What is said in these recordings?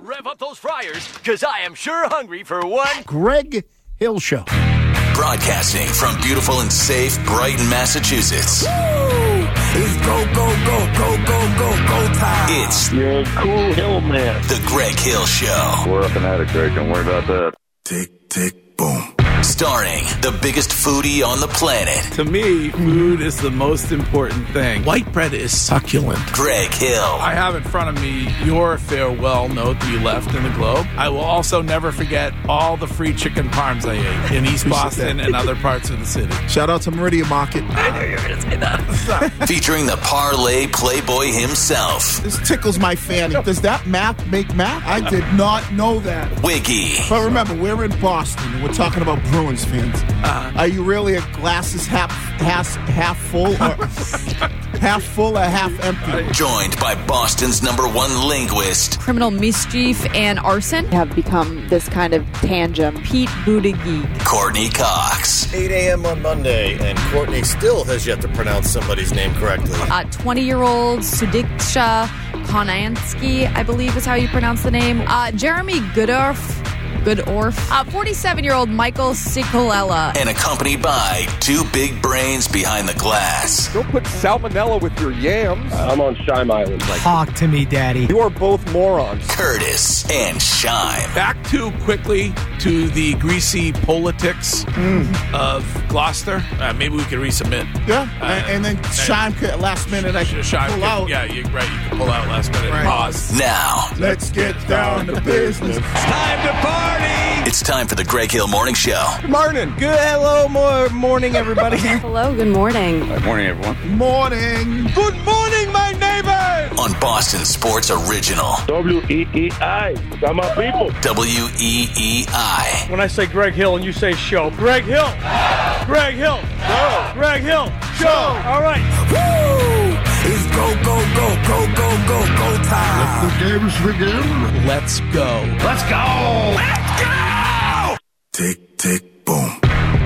Rev up those fryers, because I am sure hungry for one Greg Hill Show. Broadcasting from beautiful and safe Brighton, Massachusetts. Woo! It's go, go, go, go, go, go, go time. It's You're a cool hill man. The Greg Hill Show. We're up and at it, Greg. Don't worry about that. Tick, tick, boom. Starring the biggest foodie on the planet, To me, food is the most important thing. White bread is succulent. Greg Hill. I have in front of me your farewell note that you left in the Globe. I will also never forget all the free chicken parms I ate in East Boston and other parts of the city. Shout out to Meridian Market. I knew you were going to say that. Featuring the parlay playboy himself, This tickles my fanny. Does that math make math? I did not know that. Wiggy. But remember, we're in Boston, and we're talking about Bruins fans. Are you really a glasses half full, or half full or half empty? Joined by Boston's #1 linguist, Criminal mischief and arson have become this kind of tangent. Pete Buttigieg. Courtney Cox. 8 a.m. on Monday, and Courtney still has yet to pronounce somebody's name correctly. 20-year-old Sudiksha Konansky, I believe is how you pronounce the name. Jeremy Goodorf. 47-year-old Michael Cicolella. And accompanied by two big brains behind the glass. Don't put salmonella with your yams. I'm on Shime Island. Talk to me, Daddy. You are both morons. Curtis and Shime. Back too quickly to the greasy politics of Gloucester. Maybe we could resubmit. Yeah, and then Shime could, last minute, I could pull out. Yeah, you're right. You can pull out last minute. Right. Pause. Now, Let's get down to business. Time to party! it's time for the Greg Hill Morning Show. Morning. Good hello, morning, everybody. Hello, good morning. Good morning, everyone. Morning. Good morning, my neighbors. On Boston Sports Original, WEEI. Got my people. WEEI. When I say Greg Hill and you say show, Greg Hill. Greg Hill. Show. Greg Hill. Show. All right. Woo! It's go, go, go, go, go, go, go time. The games begin. Let's go. Let's go! Let's go! Tick, tick, boom.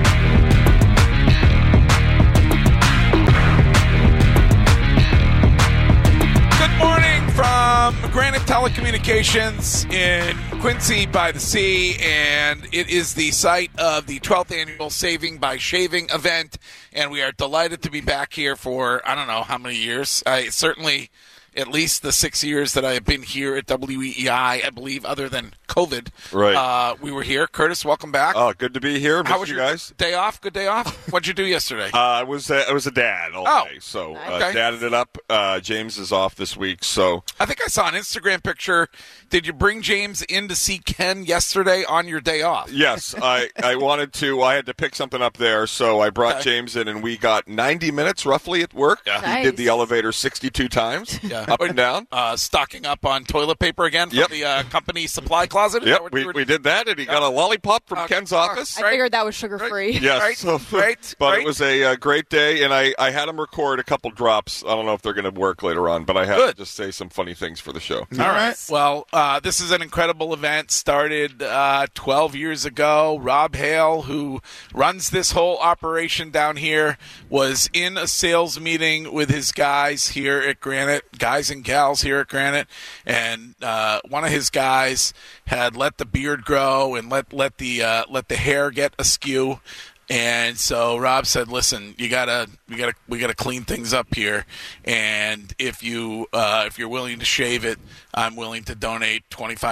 Good morning from Granite Telecommunications in Quincy by the Sea, and it is the site of the 12th annual Saving by Shaving event, and we are delighted to be back here for, I don't know how many years. Certainly at least the 6 years that I have been here at WEEI, I believe, other than COVID. Right. We were here. Curtis, welcome back. Oh, good to be here. How was you your guys? day off? Good day off? What'd you do yesterday? I was a dad all day, so okay. dadded it up. James is off this week, so I think I saw an Instagram picture. Did you bring James in to see Ken yesterday on your day off? yes, I wanted to. I had to pick something up there, so I brought James in, and we got 90 minutes roughly at work. Yeah. Nice. He did the elevator 62 times, up and down. Stocking up on toilet paper again from the company supply closet? Is that Yep, what you were we did that, and he got a lollipop from Ken's office. I figured that was sugar-free. Yes, Right, so, right, but right. it was a great day, and I had him record a couple drops. I don't know if they're going to work later on, but I had Good. to just say some funny things for the show. All right. Well, this is an incredible event. Started 12 years ago. Rob Hale, who runs this whole operation down here, was in a sales meeting with his guys here at Granite, guys and gals here at Granite, and one of his guys had let the beard grow and let the hair get askew. And so Rob said, "Listen, we gotta clean things up here. And if you're willing to shave it, I'm willing to donate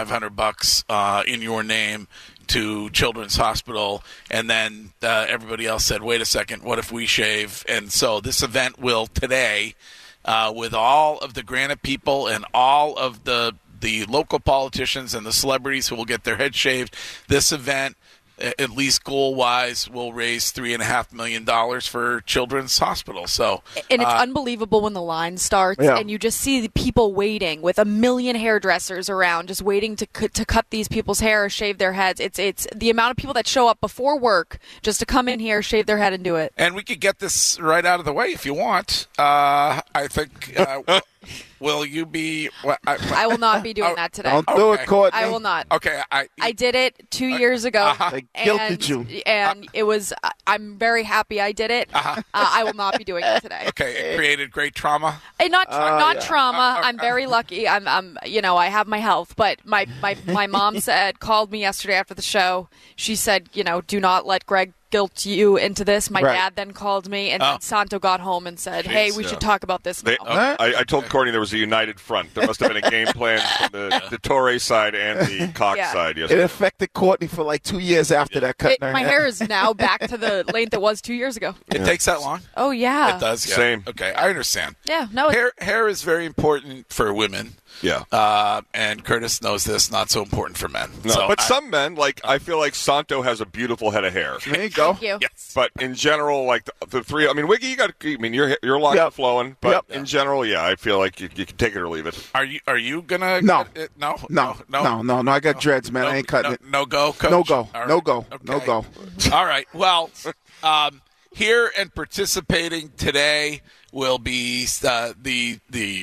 $2,500 in your name to Children's Hospital." And then everybody else said, "Wait a second, what if we shave?" And so this event will today, with all of the Granite people and all of the local politicians and the celebrities who will get their heads shaved, this event, at least goal-wise, will raise $3.5 million for Children's Hospital. So, And it's unbelievable when the line starts, and you just see the people waiting with a million hairdressers around, just waiting to cut these people's hair or shave their heads. It's the amount of people that show up before work just to come in here, shave their head, and do it. And we could get this right out of the way if you want. I think will you be? I will not be doing that today. Don't do it, Courtney. I will not. Okay. I did it 2 years ago. They guilted you. And it was. I'm very happy I did it. I will not be doing it today. Okay, it created great trauma. Not trauma. I'm very lucky. I'm I have my health, but my mom called me yesterday after the show. She said, do not let Greg guilt you into this. My dad then called me, and then Santo got home and said, "Hey, we should talk about this now." I told Courtney there was a united front. There must have been a game plan from the Torre side and the Cox side yesterday. It affected Courtney for like 2 years after that cut. My hair is now back to the length it was 2 years ago. It takes that long? Oh, yeah. It does, yeah. Same. Okay, I understand. Yeah, no. Hair is very important for women. Yeah. And Curtis knows this, not so important for men. No, but some men, I feel like Santo has a beautiful head of hair. There you go. Thank you. Yes. But in general, the three, Wiggy, your lock is flowing, but in general, I feel like you can take it or leave it. Are you gonna? No. No. I got dreads, man. I ain't cutting it. No go, Coach. No go. Right. No go. Okay. No go. All right. Well, here and participating today will be the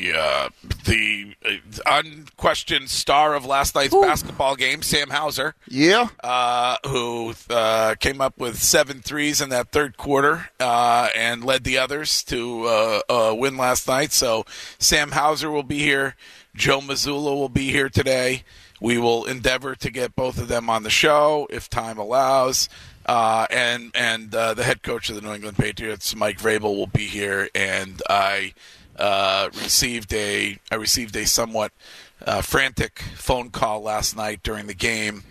unquestioned star of last night's basketball game, Sam Hauser. Yeah. Who came up with 7 threes in that third quarter and led the others to win last night. So Sam Hauser will be here. Joe Mazzulla will be here today. We will endeavor to get both of them on the show if time allows. And the head coach of the New England Patriots, Mike Vrabel, will be here. And I received a somewhat frantic phone call last night during the game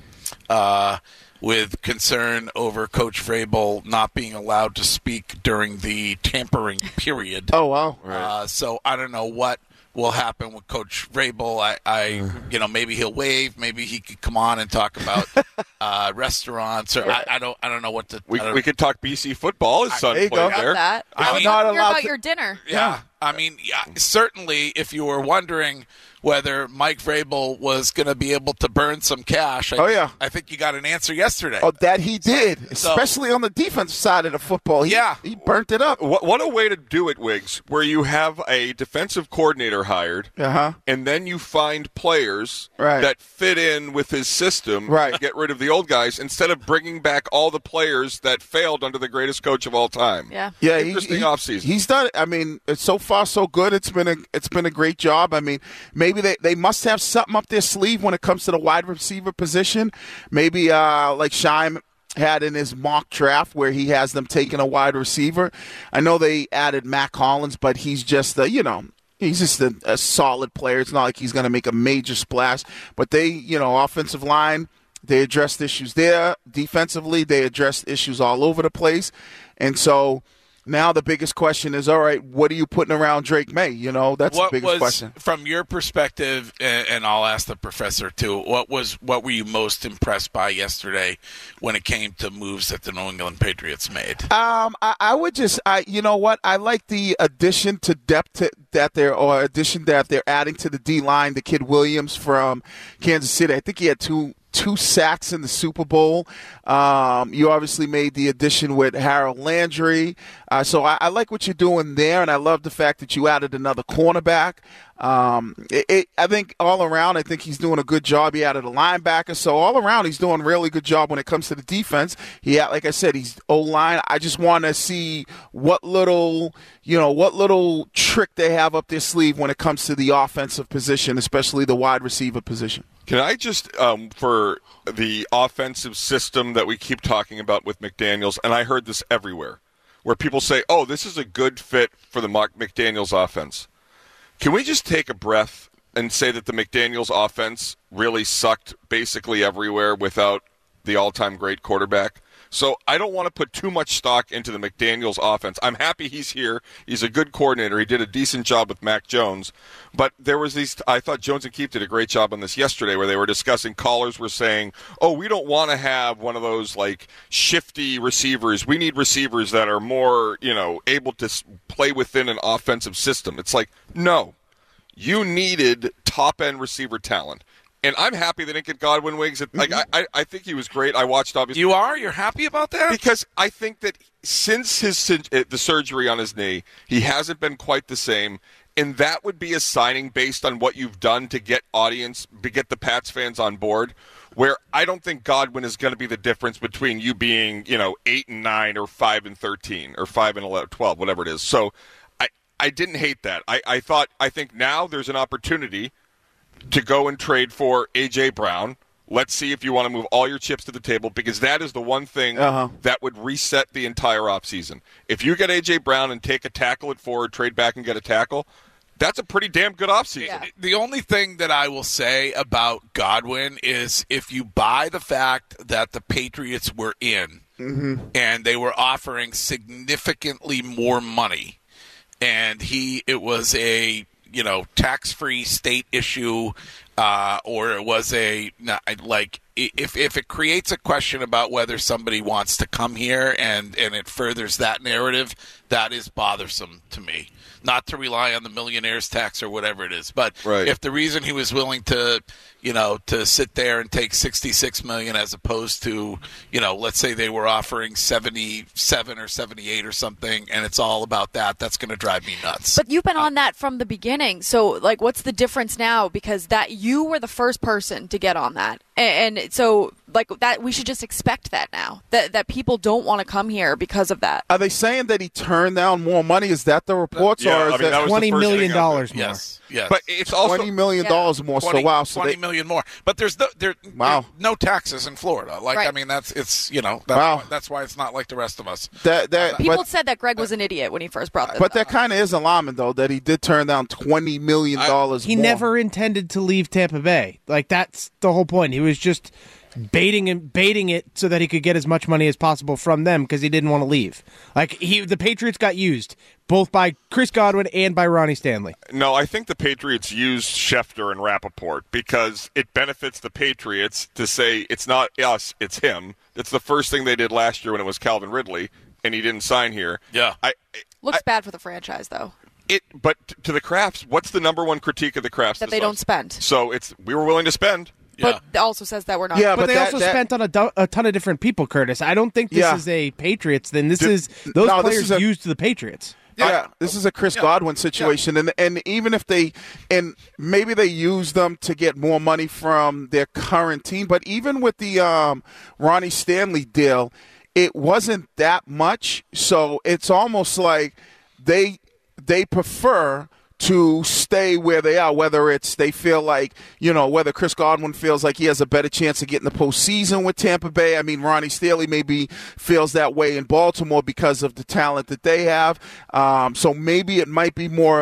with concern over Coach Vrabel not being allowed to speak during the tampering period. Oh, wow. Right. So I don't know what will happen with Coach Vrabel. Maybe he'll wave. Maybe he could come on and talk about restaurants. Or I don't know what to. We could talk BC football. His son played there. That. I'm not allowed about to. your dinner. Yeah. Certainly, if you were wondering whether Mike Vrabel was going to be able to burn some cash, I think you got an answer yesterday. Oh, that he did, especially on the defensive side of the football. He burnt it up. What a way to do it, Wiggs, where you have a defensive coordinator hired, and then you find players that fit in with his system to get rid of the old guys instead of bringing back all the players that failed under the greatest coach of all time. Yeah. Interesting offseason. He's done it. It's so far so good. It's been a great job. Maybe they must have something up their sleeve when it comes to the wide receiver position. Maybe like Scheim had in his mock draft where he has them taking a wide receiver. I know they added Matt Collins, but he's just he's just a solid player. It's not like he's going to make a major splash. But they, offensive line, they addressed issues there. Defensively, they addressed issues all over the place. And so now the biggest question is, all right, what are you putting around Drake May? That's the biggest question. From your perspective, and I'll ask the professor too, what were you most impressed by yesterday when it came to moves that the New England Patriots made? I would just, I like the addition to depth that they're adding to the D-line, the kid Williams from Kansas City. I think he had two sacks in the Super Bowl. You obviously made the addition with Harold Landry. So I like what you're doing there, and I love the fact that you added another cornerback. I think all around, I think he's doing a good job. He added a linebacker. So all around, he's doing a really good job when it comes to the defense. Like I said, he's O-line. I just want to see what little trick they have up their sleeve when it comes to the offensive position, especially the wide receiver position. Can I just, for the offensive system that we keep talking about with McDaniels, and I heard this everywhere, where people say, oh, this is a good fit for the McDaniels offense. Can we just take a breath and say that the McDaniels offense really sucked basically everywhere without the all-time great quarterback? So I don't want to put too much stock into the McDaniels offense. I'm happy he's here. He's a good coordinator. He did a decent job with Mac Jones. But there was I thought Jones and Keefe did a great job on this yesterday where they were discussing, callers were saying, oh, we don't want to have one of those shifty receivers. We need receivers that are more, able to play within an offensive system. It's like, no, you needed top-end receiver talent. And I'm happy they didn't get Godwin, Wiggs. I think he was great. I watched, obviously. You are? You're happy about that? Because I think that since the surgery on his knee, he hasn't been quite the same. And that would be a signing based on what you've done to get the Pats fans on board, where I don't think Godwin is going to be the difference between you being, 8-9 or 5-13 or 5-12, whatever it is. So I didn't hate that. I think now there's an opportunity to go and trade for A.J. Brown. Let's see if you want to move all your chips to the table, because that is the one thing that would reset the entire offseason. If you get A.J. Brown and take a tackle at forward, trade back and get a tackle, that's a pretty damn good offseason. Yeah. The only thing that I will say about Godwin is if you buy the fact that the Patriots were in and they were offering significantly more money, and it was a tax-free state issue, or it was if it creates a question about whether somebody wants to come here and it furthers that narrative, that is bothersome to me. Not to rely on the millionaire's tax or whatever it is, but if the reason he was willing to, to sit there and take $66 million as opposed to, let's say they were offering 77 or 78 or something, and it's all about that, that's going to drive me nuts. But you've been on that from the beginning, so what's the difference now? Because that you were the first person to get on that, and so that we should just expect that now that people don't want to come here because of that. Are they saying that he turned down more money? Is that the reports, or is that $20 million more? Yes. But it's also $20 million more. 20, so wow, $20 million more. But there's no taxes in Florida. That's why it's not like the rest of us. People said that Greg was an idiot when he first brought this. But that kind of is alarming, though, that he did turn down $20 million. He never intended to leave Tampa Bay. That's the whole point. He was just baiting it so that he could get as much money as possible from them because he didn't want to leave. The Patriots got used both by Chris Godwin and by Ronnie Stanley. No, I think the Patriots used Schefter and Rappaport because it benefits the Patriots to say it's not us, it's him. It's the first thing they did last year when it was Calvin Ridley, and he didn't sign here. Yeah. Looks bad for the franchise, though. But to the Crafts, what's the number one critique of the Crafts? That they don't spend. So we were willing to spend. But it also says that we're not. Yeah, but they also spent on a ton of different people, Curtis. I don't think this is a Patriots thing. Those players used the Patriots. Yeah, this is a Chris Godwin situation, and even if maybe they use them to get more money from their current team, but even with the Ronnie Stanley deal, it wasn't that much. So it's almost like they prefer to stay where they are, whether it's they feel like, whether Chris Godwin feels like he has a better chance of getting the postseason with Tampa Bay. I mean, Ronnie Stanley maybe feels that way in Baltimore because of the talent that they have. So maybe it might be more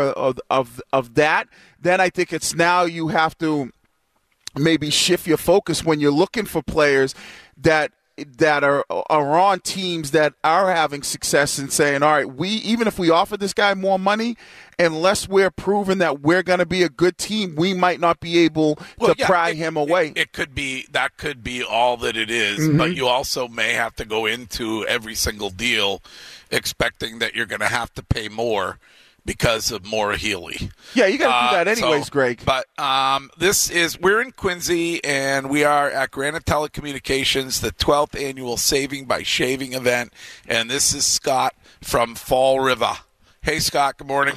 of that. Then I think it's now you have to maybe shift your focus when you're looking for players that are on teams that are having success and saying, all right, even if we offer this guy more money, unless we're proven that we're going to be a good team, we might not be able to pry him away. That could be all that it is, but you also may have to go into every single deal expecting that you're going to have to pay more because of Maura Healey. Yeah, you got to do that anyways, Greg. But we're in Quincy, and we are at Granite Telecommunications, the 12th annual Saving by Shaving event, and this is Scott from Fall River. Hey, Scott, good morning.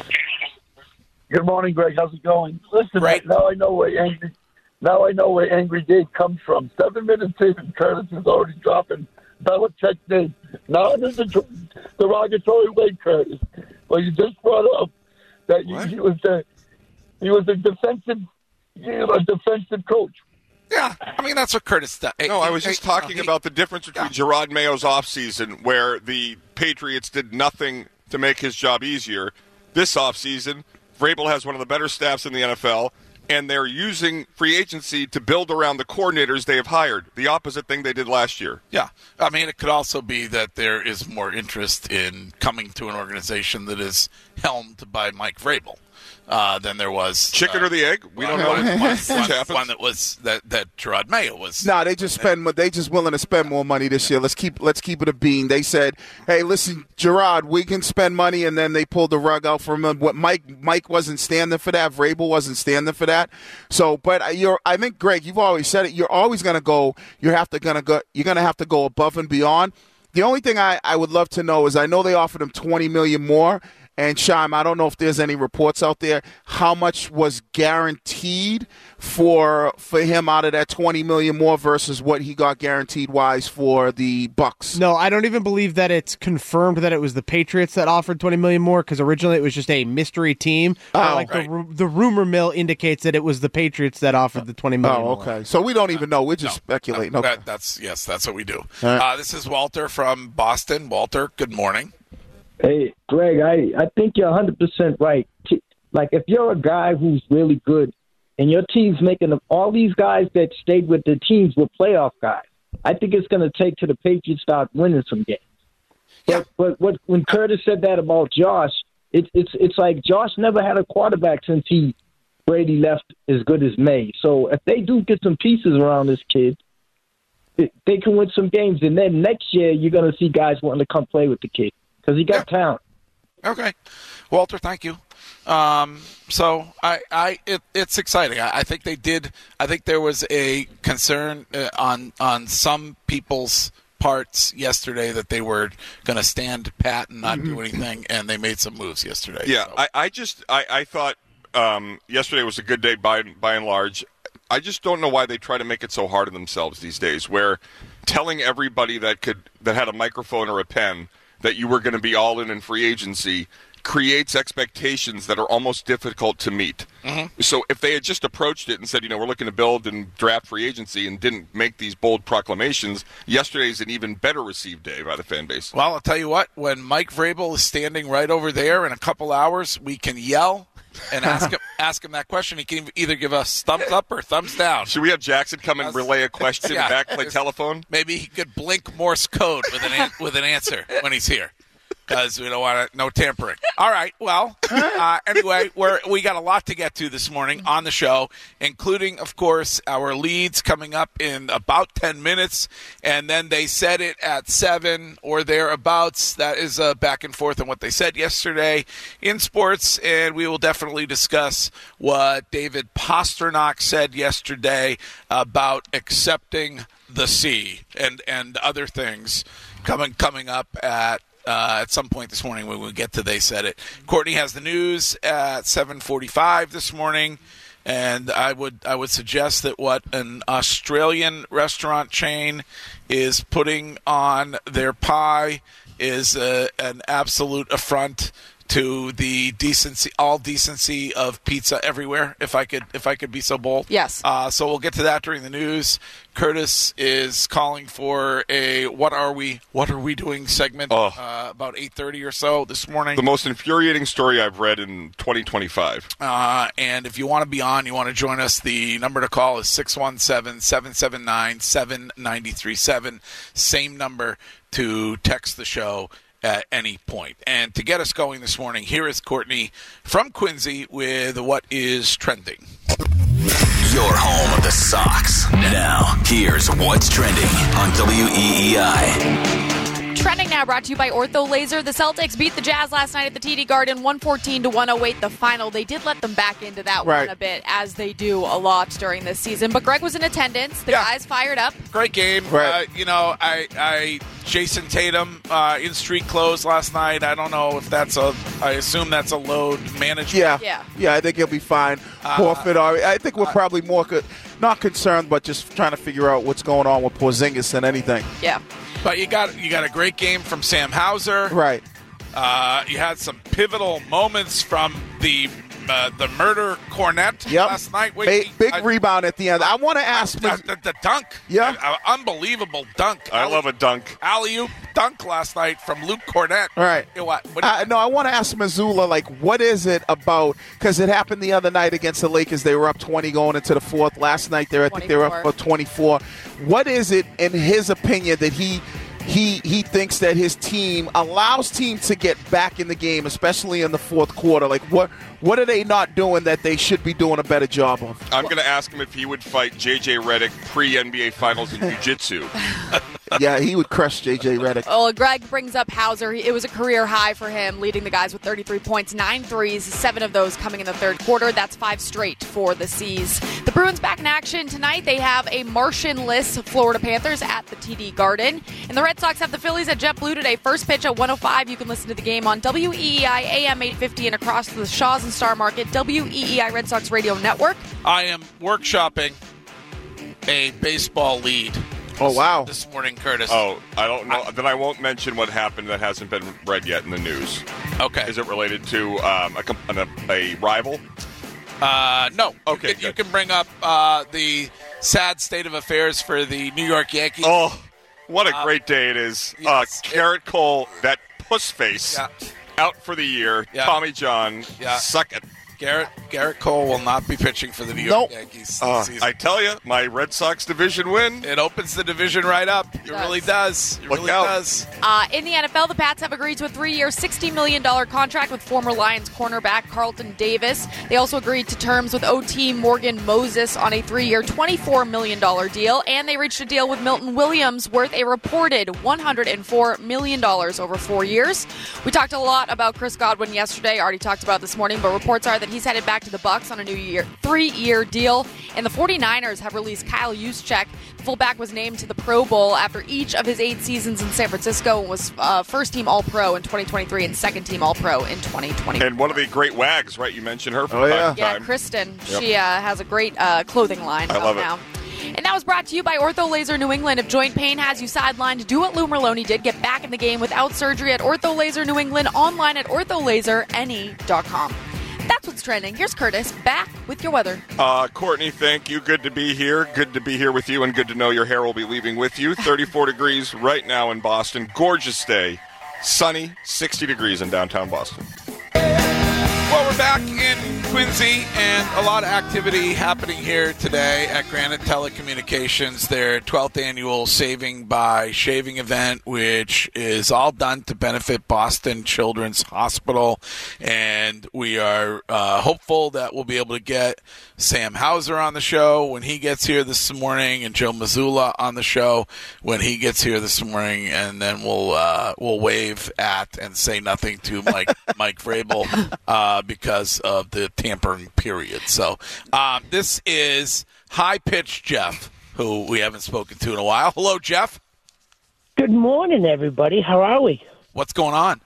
Good morning, Greg. How's it going? Listen, now I know where Angry Dave comes from. 7 minutes in, and Curtis is already dropping Belichick's name. Not in a derogatory way, Curtis. Well, you just brought up that he was a defensive coach. Yeah, I mean, that's what Curtis does. No, I was just talking about the difference between Gerard Mayo's offseason, where the Patriots did nothing to make his job easier. This offseason, Vrabel has one of the better staffs in the NFL, and they're using free agency to build around the coordinators they have hired, the opposite thing they did last year. Yeah. I mean, it could also be that there is more interest in coming to an organization that is helmed by Mike Vrabel than there was. Chicken or the egg? We don't know. One that was that Gerard Mayo was. No, they just willing to spend more money this year. Let's keep it a bean. They said, "Hey, listen, Gerard, we can spend money," and then they pulled the rug out from him. What Mike wasn't standing for that. Vrabel wasn't standing for that. So, but I think, Greg, you've always said it. You're always going to go. You're going to have to go above and beyond. The only thing I would love to know is I know they offered him $20 million more. And Shime, I don't know if there's any reports out there. How much was guaranteed for him out of that $20 million more versus what he got guaranteed wise for the Bucks? No, I don't even believe that it's confirmed that it was the Patriots that offered $20 million more, because originally it was just a mystery team. The rumor mill indicates that it was the Patriots that offered the $20 million. Oh, okay. More. So we don't even know. We're just speculating. Okay. That's what we do. Right. This is Walter from Boston. Walter, good morning. Hey, Greg, I think you're 100% right. Like, if you're a guy who's really good and your team's making all these guys that stayed with the teams were playoff guys, I think it's going to take till the Patriots start winning some games. Yeah. But when Curtis said that about Josh, it's like Josh never had a quarterback since Brady left as good as May. So if they do get some pieces around this kid, they can win some games. And then next year, you're going to see guys wanting to come play with the kid because he got talent. Okay. Walter, thank you. So it's exciting. I think they did. I think there was a concern on some people's parts yesterday that they were going to stand pat and not do anything, and they made some moves yesterday. Yeah, so. I thought yesterday was a good day by and large. I just don't know why they try to make it so hard on themselves these days, where telling everybody that had a microphone or a pen that you were going to be all in free agency creates expectations that are almost difficult to meet. Mm-hmm. So if they had just approached it and said, we're looking to build and draft free agency and didn't make these bold proclamations, yesterday's an even better received day by the fan base. Well, I'll tell you what, when Mike Vrabel is standing right over there in a couple hours, we can yell and ask him that question. He can either give us thumbs up or thumbs down. Should we have Jackson come and relay a question back by telephone? Maybe he could blink Morse code with an answer when he's here. Because we don't want no tampering. All right. Well, anyway, we got a lot to get to this morning on the show, including, of course, our leads coming up in about 10 minutes. And then they said it at 7 or thereabouts. That is back and forth on what they said yesterday in sports. And we will definitely discuss what David Pastrnak said yesterday about accepting the C and other things coming up at some point this morning when we get to They Said It. Courtney has the news at 7:45 this morning, and I would suggest that what an Australian restaurant chain is putting on their pie is an absolute affront to the all decency of pizza everywhere, if I could be so bold. Yes. So we'll get to that during the news. Curtis is calling for a what are we doing segment about 8:30 or so this morning. The most infuriating story I've read in 2025. And if you want to be on, you want to join us, the number to call is 617-779-7937. Same number to text the show at any point. And to get us going this morning, here is Courtney from Quincy with what is trending. Your home of the Sox. Now, here's what's trending on WEEI. Trending now brought to you by Ortho Laser. The Celtics beat the Jazz last night at the TD Garden, 114-108 the final. They did let them back into that one a bit, as they do a lot during this season. But Greg was in attendance. The guys fired up. Great game. Right. Jason Tatum in street clothes last night. I don't know if I assume that's a load management. Yeah, I think he'll be fine. I think we're probably more not concerned, but just trying to figure out what's going on with Porzingis than anything. Yeah. But you got a great game from Sam Hauser. Right. You had some pivotal moments from the murder cornet last night. Big rebound at the end. I want to ask the dunk. Yeah. Unbelievable dunk. I love a dunk. Alley-oop dunk last night from Luke Cornett. All right. I want to ask Missoula, what is it about? Because it happened the other night against the Lakers. They were up 20 going into the fourth. Last night, I think they were up for 24. What is it, in his opinion, that he thinks that his team allows teams to get back in the game, especially in the fourth quarter? What are they not doing that they should be doing a better job of? I'm going to ask him if he would fight J.J. Redick pre-NBA Finals in jiu-jitsu. Yeah, he would crush J.J. Redick. Well, Greg brings up Hauser. It was a career high for him, leading the guys with 33 points, 9 threes, 7 of those coming in the third quarter. That's 5 straight for the C's. The Bruins back in action tonight. They have a Martian-less Florida Panthers at the TD Garden. And the Red Sox have the Phillies at JetBlue today. First pitch at 1:05. You can listen to the game on WEEI AM 850 and across the Shaws and Star Market, WEEI Red Sox Radio Network. I am workshopping a baseball lead. Oh, wow. This morning, Curtis. Oh, I don't know. Then I won't mention what happened that hasn't been read yet in the news. Okay. Is it related to a rival? No. Okay. You can bring up the sad state of affairs for the New York Yankees. Oh, what a great day it is. Yes. Garrett Cole, that puss face, out for the year. Yeah. Tommy John, suck it. Garrett Cole will not be pitching for the New York Yankees this season. I tell you, my Red Sox division win. It opens the division right up. It really does. It really does. In the NFL, the Pats have agreed to a 3-year, $60 million contract with former Lions cornerback Carlton Davis. They also agreed to terms with OT Morgan Moses on a 3-year, $24 million deal, and they reached a deal with Milton Williams worth a reported $104 million over 4 years. We talked a lot about Chris Godwin yesterday, already talked about this morning, but reports are that he's headed back to the Bucs on a new 3-year deal. And the 49ers have released Kyle Juszczyk. The fullback was named to the Pro Bowl after each of his 8 seasons in San Francisco and was first-team All-Pro in 2023 and second-team All-Pro in 2020. And one of the great wags, right? You mentioned her from time to time. Yeah, Kristen. Yep. She has a great clothing line I love now. it. And that was brought to you by Ortho Laser New England. If joint pain has you sidelined, do what Lou Merlone did. Get back in the game without surgery at Ortho Laser New England, online at ortholaserne.com. That's what's trending. Here's Curtis back with your weather. Courtney, thank you. Good to be here. Good to be here with you, and good to know your hair will be leaving with you. 34 degrees right now in Boston. Gorgeous day. Sunny, 60 degrees in downtown Boston. Well, we're back in Quincy, and a lot of activity happening here today at Granite Telecommunications, their 12th annual Saving by Shaving event, which is all done to benefit Boston Children's Hospital. And we are hopeful that we'll be able to get Sam Hauser on the show when he gets here this morning, and Joe Mazzulla on the show when he gets here this morning, and then we'll wave at and say nothing to Mike Vrabel because of the tampering period. So this is High Pitch Jeff, who we haven't spoken to in a while. Hello, Jeff. Good morning, everybody. How are we? What's going on?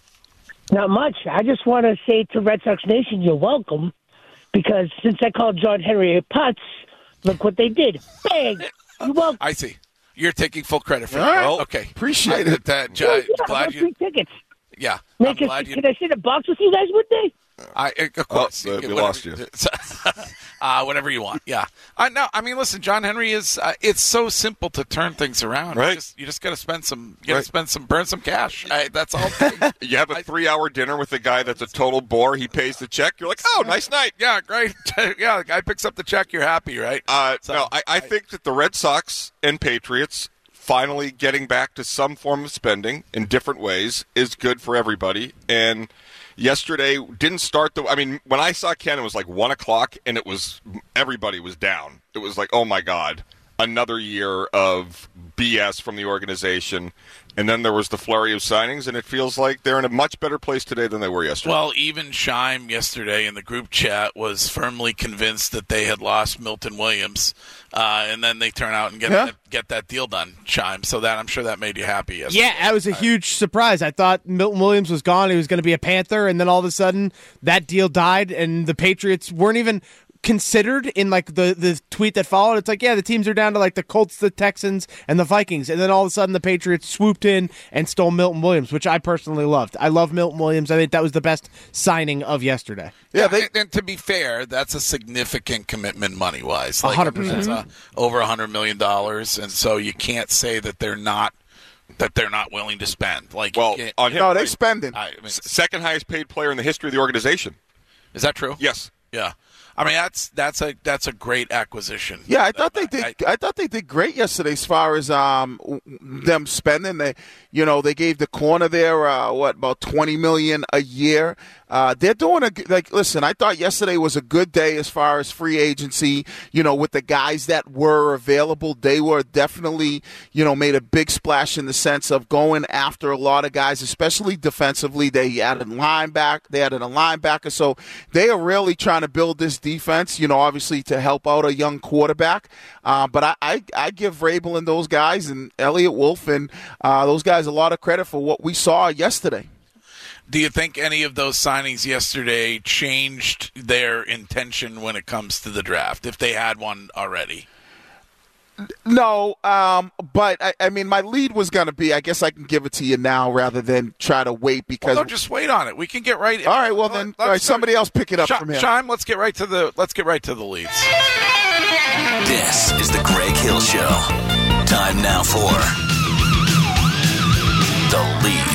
Not much. I just want to say to Red Sox Nation, you're welcome, because since I called John Henry a putz, look what they did. Bang! You're welcome. I see. You're taking full credit for All that. right. Well, okay. Appreciate it. Glad you. 3 tickets. Yeah. Can I sit in a box with you guys one day? Of course. We lost you. Whatever you want. Yeah. No, I mean, listen, John Henry is. It's so simple to turn things around. Right. You just got to spend some. Burn some cash. That's all. You have a 3-hour dinner with a guy that's a total bore. He pays the check. You're like, oh, nice night. Yeah, great. Yeah, the guy picks up the check. You're happy, right? No, I think that the Red Sox and Patriots finally getting back to some form of spending in different ways is good for everybody. And yesterday didn't start when I saw Ken, it was like 1 o'clock, and everybody was down. It was like, oh my God, another year of BS from the organization. And then there was the flurry of signings, and it feels like they're in a much better place today than they were yesterday. Well, even Scheim yesterday in the group chat was firmly convinced that they had lost Milton Williams, and then they turn out and get that deal done, Scheim. So that I'm sure that made you happy yesterday. Yeah, that was a huge surprise. I thought Milton Williams was gone. He was going to be a Panther, and then all of a sudden that deal died, and the Patriots weren't even considered in like the tweet that followed. It's like, yeah, the teams are down to like the Colts, the Texans, and the Vikings, and then all of a sudden the Patriots swooped in and stole Milton Williams, which I personally loved. I love Milton Williams. I think that was the best signing of yesterday. Yeah, and to be fair, that's a significant commitment money-wise. 100%. Over $100 million, and so you can't say that they're not willing to spend. Like, well, on him, they're spending. Second highest paid player in the history of the organization. Is that true? Yes. Yeah. I mean, that's a great acquisition. Yeah, I thought they did great yesterday as far as them spending. They gave the corner there about $20 million a year. They're doing listen, I thought yesterday was a good day as far as free agency, with the guys that were available. They were definitely, made a big splash in the sense of going after a lot of guys, especially defensively. They added a linebacker. So they are really trying to build this defense, obviously to help out a young quarterback. But I give Vrabel and those guys and Elliott Wolf and those guys a lot of credit for what we saw yesterday. Do you think any of those signings yesterday changed their intention when it comes to the draft, if they had one already? No, but I mean, my lead was going to be, I guess I can give it to you now rather than try to wait because. Well, no, just wait on it. We can get right. All right, well then, somebody else pick it up from here. Shime, let's get right to the leads. This is the Greg Hill Show. Time now for the lead.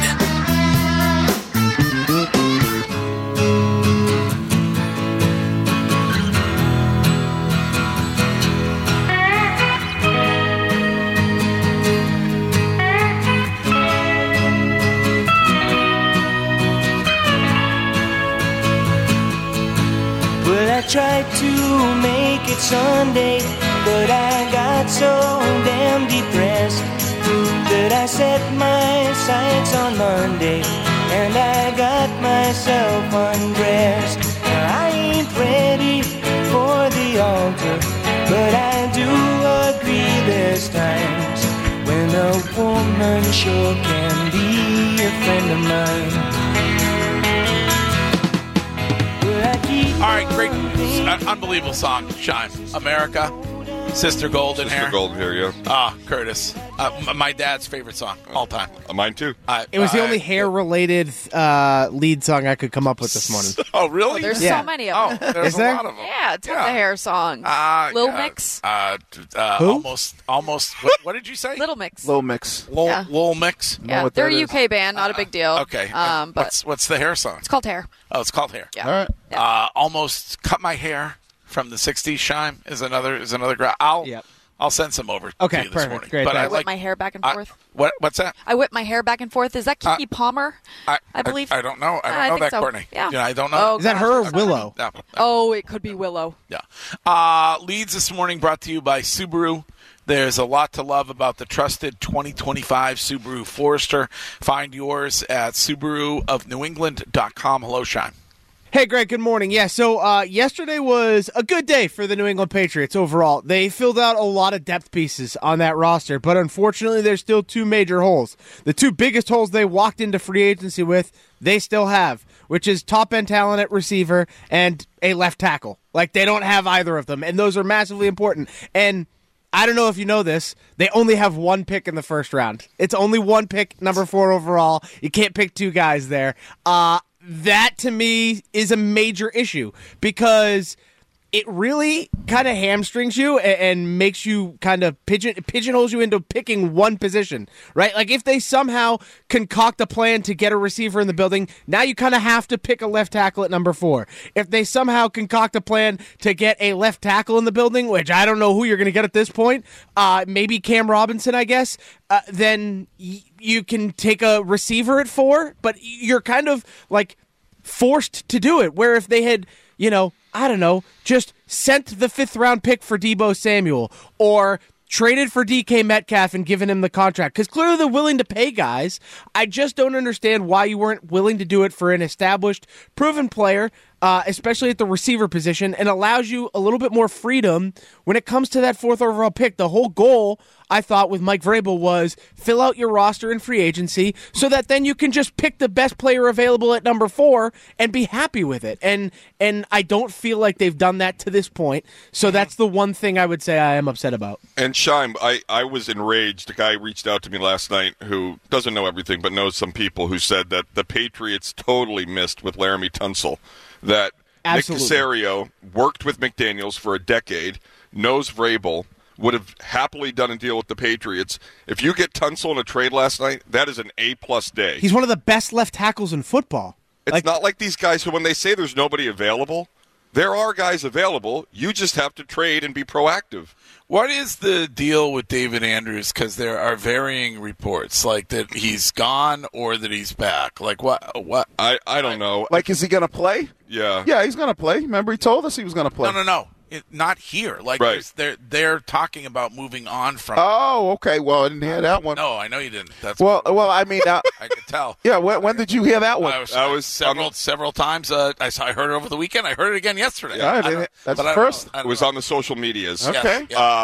I tried to make it Sunday, but I got so damn depressed that I set my sights on Monday and I got myself undressed. Now, I ain't ready for the altar, but I do agree there's times when a woman sure can be a friend of mine. All right, great, unbelievable song, Shime. America, Sister Golden Hair. Sister Golden Hair, yeah. Curtis. My dad's favorite song, all time. Mine too. It was the only hair-related lead song I could come up with this morning. Oh, really? There's so many of them. There's a lot of them. Yeah, tons of hair songs. Lil Mix. Who? Almost. What did you say? Little Mix. Lil Mix. Lil Mix. Yeah, they're a UK band, not a big deal. Okay. But what's the hair song? It's called Hair. Oh, it's called Hair. Yeah. All right. Yeah. Almost Cut My Hair from the '60s. Shime is another. I'll send some over to you this morning. Great. But I whip my hair back and forth. What's that? I whip my hair back and forth. Is that Kiki Palmer? I believe. I don't know. I don't know that, so. Courtney. Yeah. I don't know. Is that her or Willow? No. Oh, it could be Willow. Yeah. Leads this morning brought to you by Subaru. There's a lot to love about the trusted 2025 Subaru Forester. Find yours at SubaruofNewEngland.com. Hello, Shime. Hey, Greg, good morning. Yeah, so yesterday was a good day for the New England Patriots overall. They filled out a lot of depth pieces on that roster, but unfortunately there's still two major holes. The two biggest holes they walked into free agency with, they still have, which is top-end talent at receiver and a left tackle. Like, they don't have either of them, and those are massively important. And I don't know if you know this, they only have one pick in the first round. It's only one pick, number 4 overall. You can't pick two guys there. That, to me, is a major issue because it really kind of hamstrings you and makes you kind of pigeonholes you into picking one position, right? Like, if they somehow concoct a plan to get a receiver in the building, now you kind of have to pick a left tackle at number 4. If they somehow concoct a plan to get a left tackle in the building, which I don't know who you're going to get at this point, maybe Cam Robinson, I guess, then you can take a receiver at 4, but you're kind of, like, forced to do it, where if they had, I don't know, just sent the 5th round pick for Deebo Samuel or traded for DK Metcalf and given him the contract, because clearly they're willing to pay guys. I just don't understand why you weren't willing to do it for an established, proven player, especially at the receiver position, and allows you a little bit more freedom when it comes to that 4th overall pick. The whole goal, I thought, with Mike Vrabel was fill out your roster in free agency so that then you can just pick the best player available at number 4 and be happy with it. And I don't feel like they've done that to this point. So that's the one thing I would say I am upset about. And Shime, I was enraged. A guy reached out to me last night who doesn't know everything but knows some people, who said that the Patriots totally missed with Laramie Tunsil. That Absolutely. Nick Caserio worked with McDaniels for a decade, knows Vrabel, would have happily done a deal with the Patriots. If you get Tunsil in a trade last night, that is an A-plus day. He's one of the best left tackles in football. It's not like these guys who, when they say there's nobody available, There are guys available. You just have to trade and be proactive. What is the deal with David Andrews? Because there are varying reports, like that he's gone or that he's back. Like what? I don't know. Like, is he going to play? Yeah. Yeah, he's going to play. Remember, he told us he was going to play. No. Not here. Like they're talking about moving on from. Oh, okay. Well, I didn't hear that one. No, I know you didn't. That's well. I mean, I could tell. Yeah. When did you hear that one? I was several times. I heard it over the weekend. I heard it again yesterday. Yeah, that's first. It was on the social medias. Okay.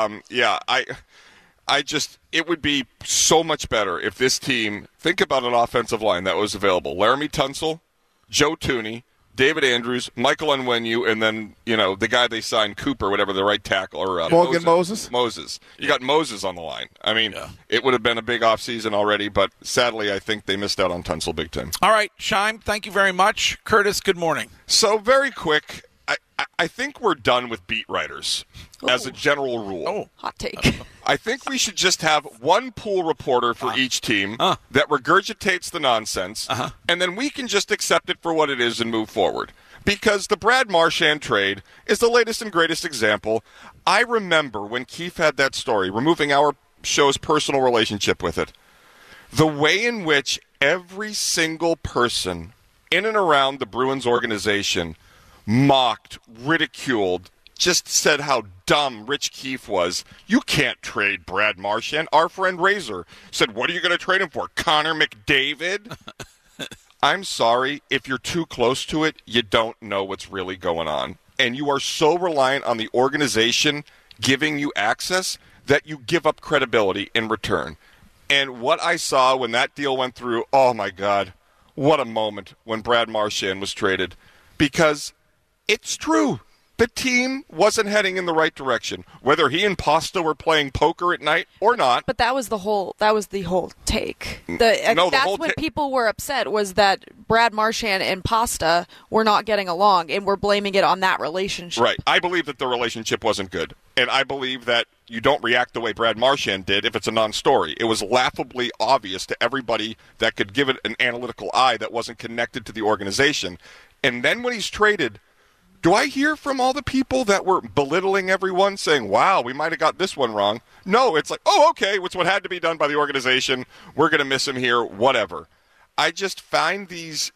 I just, it would be so much better if this team, think about an offensive line that was available. Laramie Tunsil, Joe Thuney, David Andrews, Michael Onwenu, and then, the guy they signed, Cooper, whatever, the right tackle. Or Morgan Moses? Moses. You got Moses on the line. I mean, It would have been a big offseason already, but sadly, I think they missed out on Tunsil big time. All right, Scheim, thank you very much. Curtis, good morning. So, very quick, I think we're done with beat writers as a general rule. Oh, hot take. I think we should just have one pool reporter for each team that regurgitates the nonsense, and then we can just accept it for what it is and move forward. Because the Brad Marchand trade is the latest and greatest example. I remember when Keefe had that story, removing our show's personal relationship with it. The way in which every single person in and around the Bruins organization mocked, ridiculed, just said how dumb Rich Keefe was. You can't trade Brad Marchand. Our friend Razor said, what are you going to trade him for? Connor McDavid? I'm sorry. If you're too close to it, you don't know what's really going on. And you are so reliant on the organization giving you access that you give up credibility in return. And what I saw when that deal went through, oh my God, what a moment when Brad Marchand was traded. Because it's true. The team wasn't heading in the right direction, whether he and Pasta were playing poker at night or not. But that was the whole take. That's what people were upset, was that Brad Marchand and Pasta were not getting along, and we're blaming it on that relationship. Right. I believe that the relationship wasn't good, and I believe that you don't react the way Brad Marchand did if it's a non-story. It was laughably obvious to everybody that could give it an analytical eye that wasn't connected to the organization. And then when he's traded, do I hear from all the people that were belittling everyone, saying, wow, we might have got this one wrong? No, it's like, oh, okay, it's what had to be done by the organization. We're going to miss him here, whatever. I just find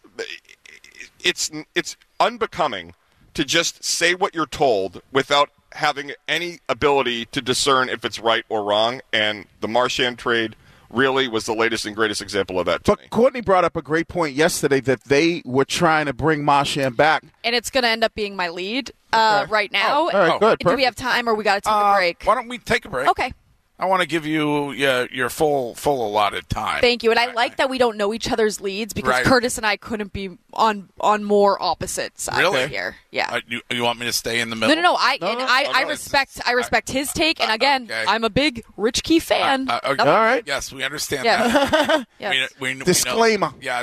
it's unbecoming to just say what you're told without having any ability to discern if it's right or wrong, and the Marchand trade really was the latest and greatest example of that. But Courtney brought up a great point yesterday that they were trying to bring Marchand back. And it's going to end up being my lead right now. All right, good. Do we have time, or we got to take a break? Why don't we take a break? Okay. I want to give you your full allotted time. Thank you. And I like that we don't know each other's leads, because Curtis and I couldn't be on more opposite sides here. Yeah. You want me to stay in the middle? No. I respect his take. And again, I'm a big Rich Keefe fan. All right. Yes, we understand that. Yes. We disclaimer. Yes,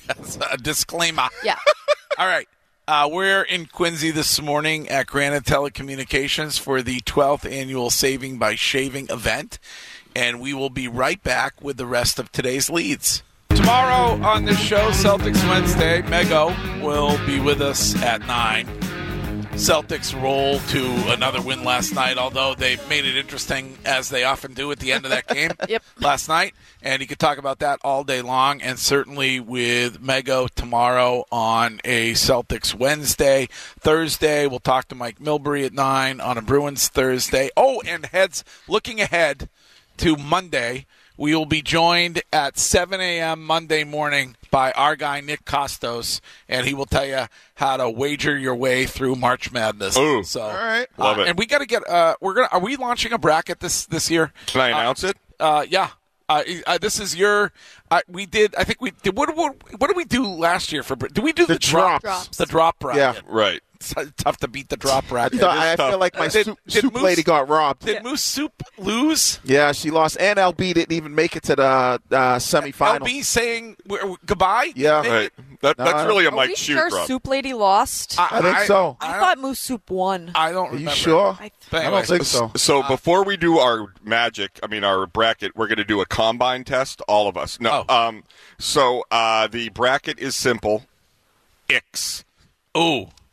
a disclaimer. Yeah. All right. We're in Quincy this morning at Granite Telecommunications for the 12th annual Saving by Shaving event, and we will be right back with the rest of today's leads. Tomorrow on this show, Celtics Wednesday, Mego will be with us at 9. Celtics roll to another win last night, although they made it interesting, as they often do at the end of that game last night. And you could talk about that all day long, and certainly with Mego tomorrow on a Celtics Wednesday. Thursday, we'll talk to Mike Milbury at 9 on a Bruins Thursday. Oh, and looking ahead to Monday, we will be joined at 7 a.m. Monday morning by our guy Nick Costos, and he will tell you how to wager your way through March Madness. Ooh. So, all right, love it. And we got to get. Are we launching a bracket this year? Can I announce it? Yeah. This is your. We did. I think we did. What did we do last year for? Did we do the drops? The drop bracket. Yeah, right. It's tough to beat the drop bracket. I feel like my soup lady got robbed. Did Moose Soup lose? Yeah, she lost, and LB didn't even make it to the semifinal. LB saying goodbye? Yeah. Right. That's really a Mike Shoot sure drop. Soup Lady lost? I think so. I thought Moose Soup won. I don't remember. Are you sure? I don't think so. So before we do our our bracket, we're going to do a combine test, all of us. No. So the bracket is simple. Ix. Ooh.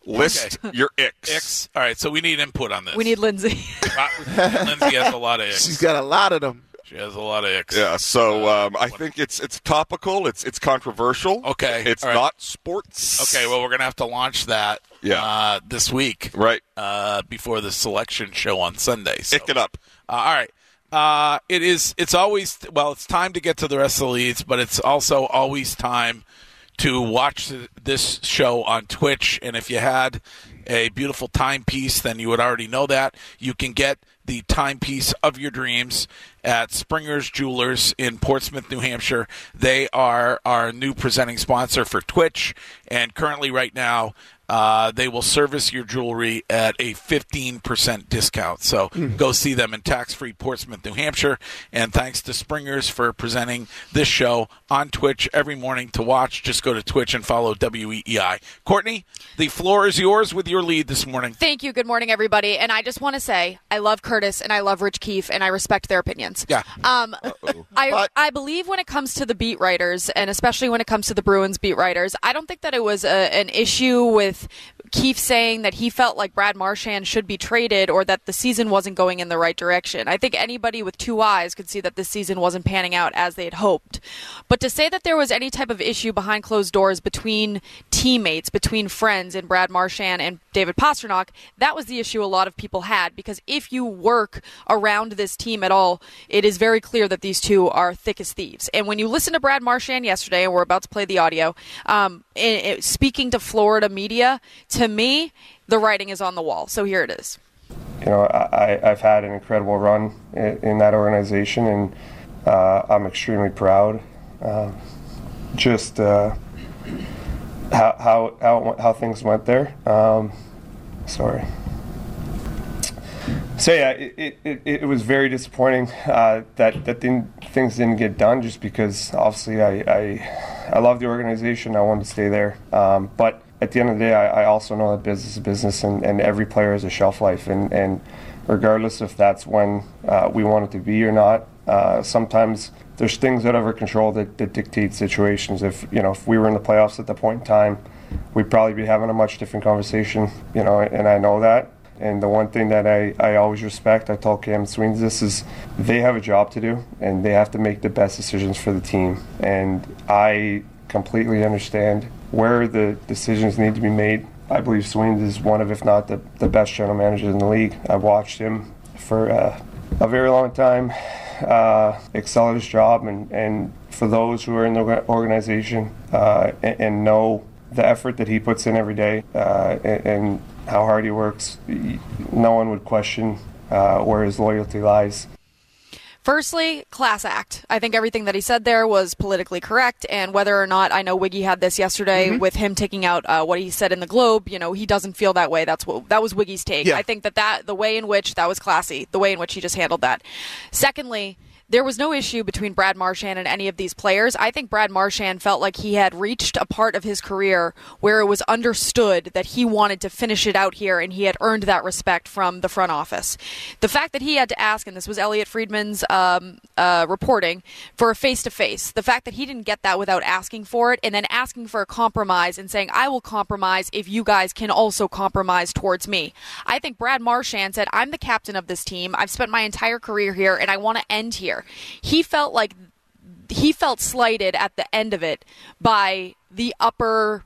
List your icks. Icks. All right, so we need input on this. We need Lindsay. Lindsay has a lot of icks. She's got a lot of them. She has a lot of icks. Yeah, so I think it's topical. It's controversial. Okay. It's not sports. Okay, well, we're going to have to launch that this week. Right. Before the selection show on Sunday. So. Ick it up. All right. It's always, it's time to get to the rest of the leads, but it's also always time to watch this show on Twitch. And if you had a beautiful timepiece, then you would already know that. You can get the timepiece of your dreams at Springer's Jewelers in Portsmouth, New Hampshire. They are our new presenting sponsor for Twitch, and currently right now they will service your jewelry at a 15% discount. So go see them in tax-free Portsmouth, New Hampshire. And thanks to Springer's for presenting this show on Twitch every morning to watch. Just go to Twitch and follow WEEI. Courtney, the floor is yours with your lead this morning. Thank you. Good morning, everybody. And I just want to say I love Curtis and I love Rich Keefe and I respect their opinions. Yeah. I believe when it comes to the beat writers, and especially when it comes to the Bruins beat writers, I don't think that it was an issue with Keefe saying that he felt like Brad Marchand should be traded or that the season wasn't going in the right direction. I think anybody with two eyes could see that this season wasn't panning out as they had hoped. But to say that there was any type of issue behind closed doors between teammates, between friends in Brad Marchand and David Pastrnak, that was the issue a lot of people had, because if you work around this team at all, it is very clear that these two are thick as thieves. And when you listen to Brad Marchand yesterday, and we're about to play the audio, speaking to Florida media, to me, the writing is on the wall. So here it is. You know, I've had an incredible run in that organization, and I'm extremely proud. Just how things went there. Sorry. So yeah, it was very disappointing that things didn't get done, just because obviously I love the organization. I wanted to stay there, but at the end of the day, I also know that business is business, and every player has a shelf life, and regardless if that's when we want it to be or not, sometimes there's things out of our control that dictate situations. If we were in the playoffs at that point in time, we'd probably be having a much different conversation, and I know that. And the one thing that I always respect, I told Cam Sweens this, is they have a job to do, and they have to make the best decisions for the team. And I completely understand where the decisions need to be made. I believe Sweens is one of, if not the best general managers in the league. I've watched him for a very long time excel at his job, and for those who are in the organization and know the effort that he puts in every day and how hard he works, no one would question where his loyalty lies. Firstly, class act. I think everything that he said there was politically correct, and whether or not, I know Wiggy had this yesterday with him taking out what he said in the Globe, he doesn't feel that way. That was Wiggy's take. Yeah. I think that the way in which that was classy, the way in which he just handled that. Secondly, there was no issue between Brad Marchand and any of these players. I think Brad Marchand felt like he had reached a part of his career where it was understood that he wanted to finish it out here, and he had earned that respect from the front office. The fact that he had to ask, and this was Elliot Friedman's reporting, for a face-to-face, the fact that he didn't get that without asking for it, and then asking for a compromise and saying, I will compromise if you guys can also compromise towards me. I think Brad Marchand said, I'm the captain of this team. I've spent my entire career here, and I want to end here. He felt slighted at the end of it by the upper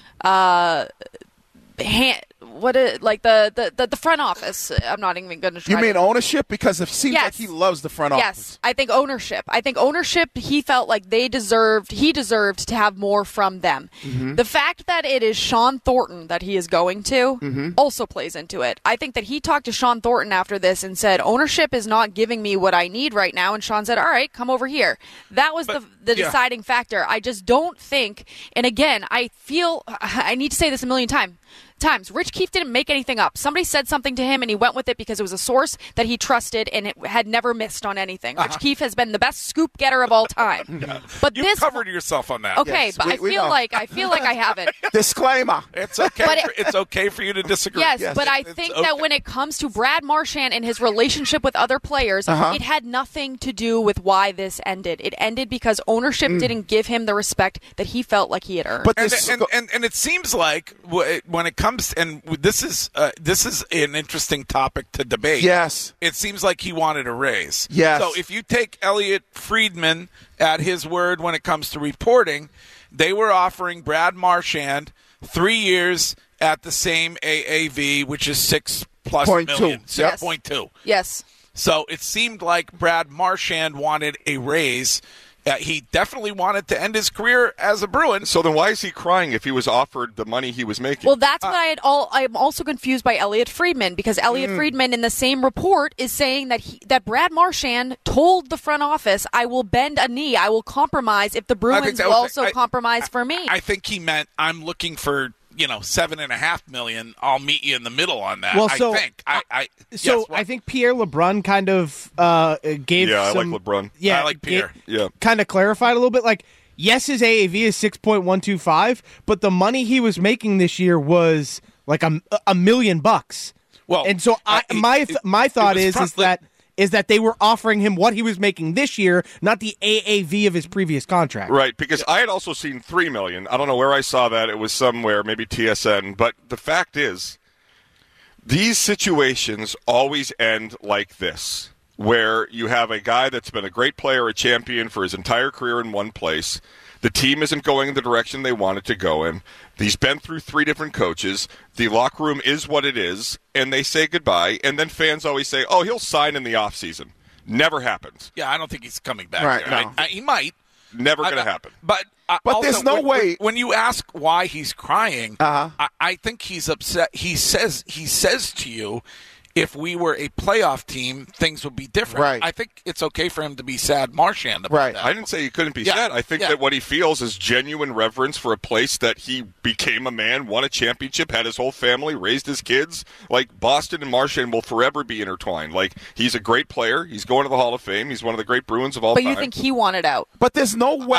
the front office. I'm not even going to try. You mean ownership? Because it seems like he loves the front office. Yes, I think ownership. He felt like he deserved to have more from them. Mm-hmm. The fact that it is Sean Thornton that he is going to also plays into it. I think that he talked to Sean Thornton after this and said, ownership is not giving me what I need right now. And Sean said, all right, come over here. That was the deciding factor. I just don't think, and again, I need to say this a million times. Rich Keefe didn't make anything up. Somebody said something to him, and he went with it because it was a source that he trusted and it had never missed on anything. Rich Keefe has been the best scoop getter of all time. But you covered yourself on that. Okay, yes, but I feel like I haven't. Disclaimer. It's okay. It's okay for you to disagree. Yes, but I think that when it comes to Brad Marchand and his relationship with other players, it had nothing to do with why this ended. It ended because ownership didn't give him the respect that he felt like he had earned. But and it seems like when it comes comes, and this is an interesting topic to debate. Yes. It seems like he wanted a raise. Yes. So if you take Elliot Friedman at his word when it comes to reporting, they were offering Brad Marchand 3 years at the same AAV, which is $6+ million. 6.2. Yes. So it seemed like Brad Marchand wanted a raise. He definitely wanted to end his career as a Bruin. So then why is he crying if he was offered the money he was making? Well, that's what I'm also confused by Elliot Friedman, because Elliot Friedman in the same report is saying that Brad Marchand told the front office, I will bend a knee, I will compromise if the Bruins will also compromise for me. I think he meant I'm looking for $7.5 million. I'll meet you in the middle on that. Well, I think Pierre LeBrun kind of gave. Yeah, some, I like LeBrun. Yeah, I like Pierre. Kind of clarified a little bit. Like, yes, his AAV is 6.125, but the money he was making this year was like $1 million. Well, and so my thought is that they were offering him what he was making this year, not the AAV of his previous contract. Right, because I had also seen $3 million. I don't know where I saw that. It was somewhere, maybe TSN. But the fact is, these situations always end like this, where you have a guy that's been a great player, a champion for his entire career in one place. The team isn't going in the direction they want it to go in. He's been through 3 different coaches. The locker room is what it is, and they say goodbye. And then fans always say, oh, he'll sign in the offseason. Never happens. Yeah, I don't think he's coming back. Right, there. no. He might. Never going to happen. But also, there's no way. When you ask why he's crying, I think he's upset. He says to you, if we were a playoff team, things would be different. Right. I think it's okay for him to be sad, Marchand, about that. I didn't say he couldn't be sad. I think that what he feels is genuine reverence for a place that he became a man, won a championship, had his whole family, raised his kids. Like, Boston and Marchand will forever be intertwined. Like, he's a great player. He's going to the Hall of Fame. He's one of the great Bruins of all time. But you think he wanted out? But there's no way.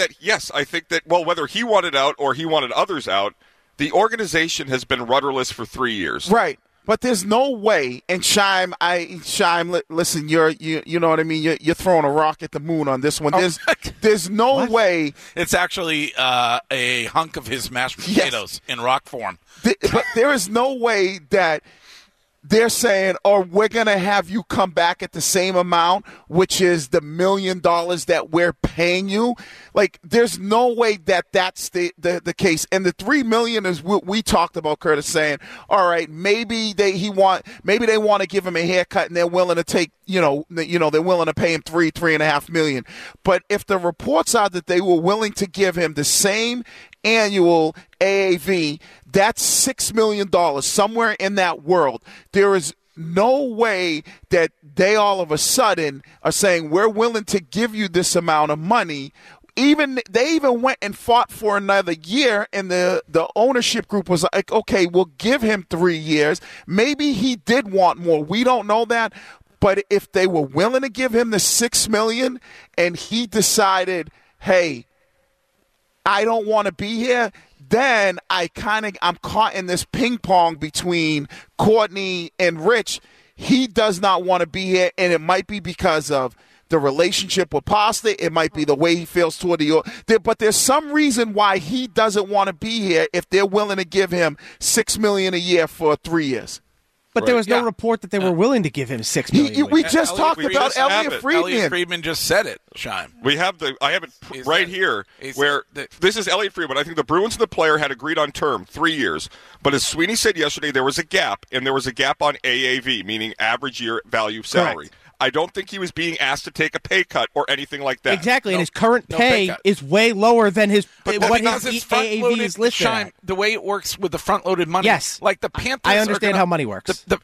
I think that, well, whether he wanted out or he wanted others out, the organization has been rudderless for 3 years. Right. But there's no way, and Shime, listen, you know what I mean. You're throwing a rock at the moon on this one. There's no way. It's actually a hunk of his mashed potatoes in rock form. But there is no way that they're saying, "Oh, we're going to have you come back at the same amount, which is the $1 million that we're paying you." Like, there's no way that that's the case. And the $3 million is what we talked about, Curtis, saying, all right, maybe they want to give him a haircut and they're willing to take, they're willing to pay him $3.5 million. But if the reports are that they were willing to give him the same annual AAV, that's $6 million, somewhere in that world. There is no way that they all of a sudden are saying, we're willing to give you this amount of money. They even went and fought for another year, and the ownership group was like, okay, we'll give him 3 years. Maybe he did want more. We don't know that. But if they were willing to give him the $6 million and he decided, hey, I don't want to be here, then I'm caught in this ping pong between Courtney and Rich. He does not want to be here, and it might be because of the relationship with Pasta. It might be the way he feels toward but there's some reason why he doesn't want to be here if they're willing to give him $6 million a year for 3 years. But there was no report that they were willing to give him $6 million. We just talked about Elliot Friedman. Elliot Friedman just said it, Shime. We have I have it right here, where this is Elliot Friedman. I think the Bruins and the player had agreed on term, 3 years. But as Sweeney said yesterday, there was a gap, and there was a gap on AAV, meaning average year value salary. Correct. I don't think he was being asked to take a pay cut or anything like that. Exactly, and his current pay is way lower than what his AAV is listed at. The way it works with the front-loaded money. Yes. Like the Panthers. I understand how money works. The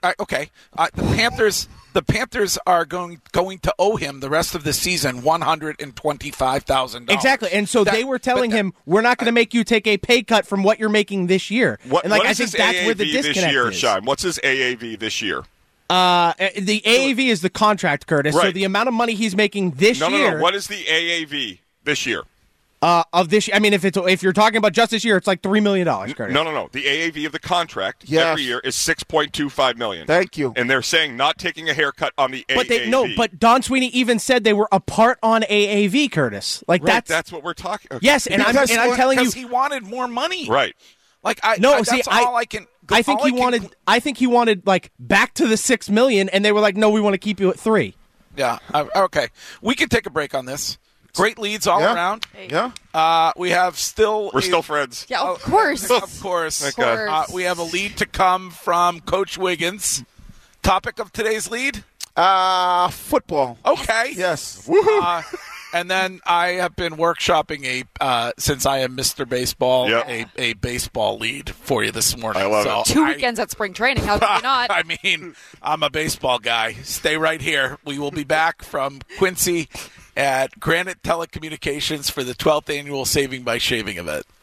Panthers are going to owe him the rest of the season $125,000. Exactly, and so they were telling him, we're not going to make you take a pay cut from what you're making this year. I think that's where the disconnect this year, is. Shime? What's his AAV this year? The AAV is the contract, Curtis. Right. So the amount of money he's making this year. No. What is the AAV this year? Of this, I mean, if you're talking about just this year, it's like $3 million, Curtis. No. The AAV of the contract every year is $6.25 million. Thank you. And they're saying not taking a haircut on the AAV. But Don Sweeney even said they were apart on AAV, Curtis. Like that's what we're talking. Okay. Yes, and I'm telling you, because he wanted more money. Right. all I can. I think he wanted like back to the $6 million, and they were like, "No, we want to keep you at 3." Yeah. Okay. We can take a break on this. Great leads all around. Yeah. We have still. We're still friends. Yeah, of course. Of course. Thank God. We have a lead to come from Coach Wiggins. Topic of today's lead? Football. Okay. Yes. And then I have been workshopping since I am Mr. Baseball, a baseball lead for you this morning. I love it. 2 weekends at spring training. How could you not? I mean, I'm a baseball guy. Stay right here. We will be back from Quincy at Granite Telecommunications for the 12th annual Saving by Shaving event.